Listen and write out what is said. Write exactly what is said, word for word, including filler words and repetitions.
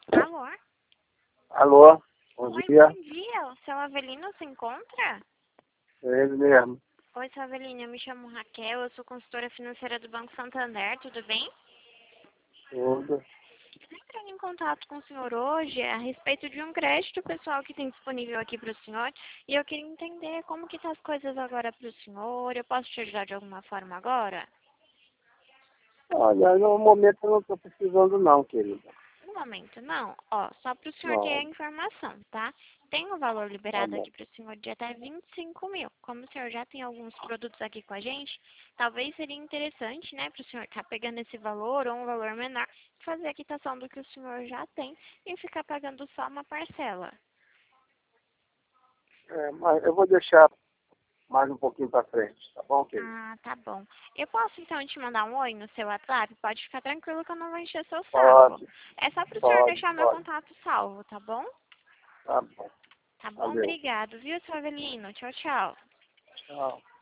Alô? Alô, bom Oi, dia. bom dia. O seu Avelino se encontra? É ele mesmo. Oi, seu Avelino. Eu me chamo Raquel. Eu sou consultora financeira do Banco Santander. Tudo bem? Tudo. Estou entrando em contato com o senhor hoje a respeito de um crédito pessoal que tem disponível aqui para o senhor. E eu queria entender como que tá as coisas agora para o senhor. Eu posso te ajudar de alguma forma agora? Olha, no momento eu não estou precisando não, querida. No momento, não. Ó, só para o senhor ter a Não, informação, tá? Tem um valor tá liberado bom. aqui para o senhor de até vinte e cinco mil. Como o senhor já tem alguns produtos aqui com a gente, talvez seria interessante, né, para o senhor estar pegando esse valor ou um valor menor, fazer a quitação do que o senhor já tem e ficar pagando só uma parcela. É, mas eu vou deixar mais um pouquinho para frente, tá bom, querida? Ah, tá bom. Eu posso então te mandar um oi no seu WhatsApp? Pode ficar tranquilo que eu não vou encher seu saco. Pode, É só para o senhor pode, deixar meu pode. contato salvo, tá bom? Tá bom. Tá bom? Valeu. Obrigado, viu, seu Avelino? Tchau, tchau. Tchau.